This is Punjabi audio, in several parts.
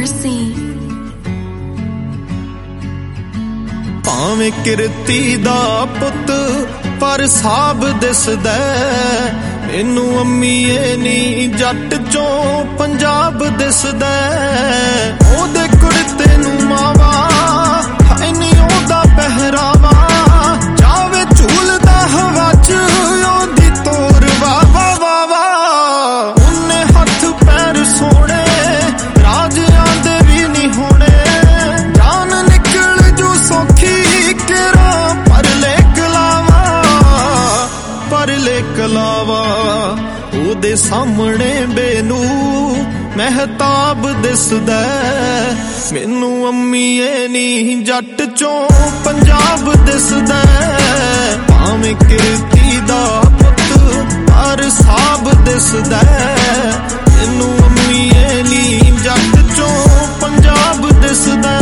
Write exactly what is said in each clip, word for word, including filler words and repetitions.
mercy. ਭਾਵੇਂ ਕਿਰਤੀ ਦਾ ਪੁੱਤ ਪਰ ਸਾਬ ਦਿਸਦਾ, ਮੈਨੂੰ ਅੰਮੀਏ ਨੀ ਜੱਟ ਚੋਂ ਪੰਜਾਬ ਦਿਸਦਾ। ਉਹਦੇ ਕੁੜਤੇ ਨੂੰ ਮਾਵਾ ਹੈ ਨੀ ਉਹਦਾ ਪਹਿਰਾਵਾ, ਜਾਵੇ ਝੂਲਦਾ ਹਵਾ ਚ ਉਹਦੀ ਤੋਰ ਵਾ ਵਾ ਵਾ ਵਾ। ਉਹਨੇ ਹੱਥ ਪੈਰ ਸੋਹਣੇ ਰਾਜਿਆਂ ਦੇ ਵੀ ਨੀ ਹੋਣੇ, ਜਾਨ ਨਿਕਲ ਜੂ ਸੌਖੀ ਕਿਰਾ ਪਰਲੇ ਕਲਾਵਾ ਪਰਲੇ ਕਲਾਵਾ। ਉਹਦੇ ਸਾਹਮਣੇ ਬੇਨੂੰ ਮਹਿਤਾਬ ਦਿਸਦਾ, ਮੈਨੂੰ ਅੰਮੀਏ ਨੀ ਜੱਟ ਚੋਂ ਪੰਜਾਬ ਦਿਸਦਾ। ਭਾਵੇਂ ਕਿਰਤੀ ਦਾ ਪੁੱਤ ਪਰ ਸਾਬ ਦਿਸਦਾ, ਮੈਨੂੰ ਅੰਮੀਏ ਨੀ ਜੱਟ ਚੋਂ ਪੰਜਾਬ ਦਿਸਦਾ।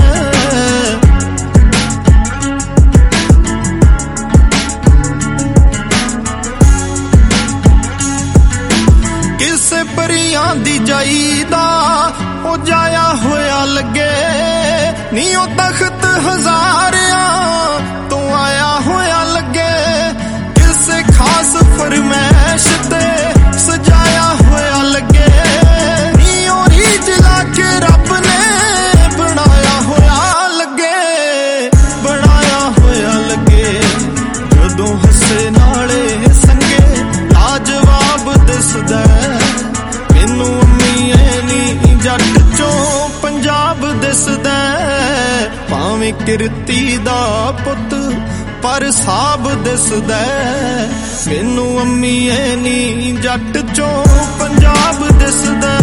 ਕਿਸੇ ਪਰੀਆਂ ਦੀ ਜਾਈਦਾ ਉਹ ਜਾਇਆ ਹੋਇਆ ਲੱਗੇ, ਨੀ ਉਹ ਤਖਤ ਹਜ਼ਾਰਿਆਂ ਤੋਂ ਆਇਆ ਹੋਇਆ ਲੱਗੇ। ਕਿਸੇ ਖਾਸ ਫਰਮੈਸ਼ ਤੇ ਸਜਾਇਆ ਹੋਇਆ ਲੱਗੇ, ਨੀ ਉਹ ਰੀਝ ਲਾ ਕੇ ਰੱਬ ਨੇ ਬਣਾਇਆ ਹੋਇਆ ਲੱਗੇ ਬਣਾਇਆ ਹੋਇਆ ਲੱਗੇ। ਜਦੋਂ ਹੱਸੇ ਨਾਲੇ ਸੰਗੇ ਲਾਜਵਾਬ ਦਿਸਦਾ, ਮੈਨੂੰ ਅੰਮੀਏ ਨੀ ਜੱਟ ਚੋਂ ਪੰਜਾਬ ਦਿਸਦਾ। ਭਾਵੇਂ ਕਿਰਤੀ ਦਾ ਪੁੱਤ ਪਰ ਸਾਬ ਦਿਸਦਾ, ਮੈਨੂੰ ਅੰਮੀਏ ਨੀ ਜੱਟ ਚੋਂ ਪੰਜਾਬ ਦਿਸਦਾ।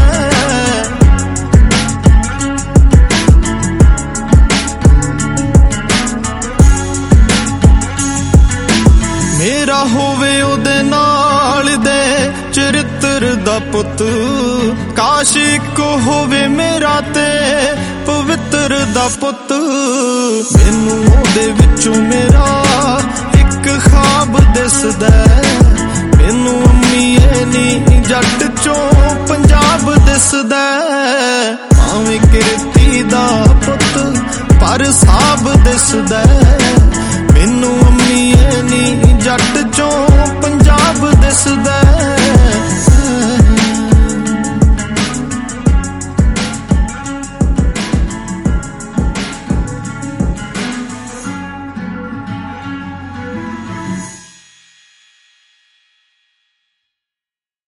ਮੇਰਾ ਹੋਵੇ ਉਹਦੇ ਨਾਲ ਦੇ ਚਰਿੱਤਰ ਦਾ ਪੁੱਤ, ਕਾਸ਼ ਇੱਕੋ ਹੋਵੇ ਮੇਰਾ ਤੇ ਪਵਿੱਤਰ ਦਾ ਪੁੱਤ। ਮੈਨੂੰ ਉਹਦੇ ਵਿੱਚੋਂ ਮੇਰਾ ਇੱਕ ਖਾਬ ਦਿਸਦਾ, ਮੈਨੂੰ ਅੰਮੀਏ ਨੀ ਜੱਟ ਚੋਂ ਪੰਜਾਬ ਦਿਸਦਾ। ਭਾਵੇਂ ਕਿਰਤੀ ਦਾ ਪੁੱਤ ਪਰ ਸਾਬ ਦਿਸਦਾ,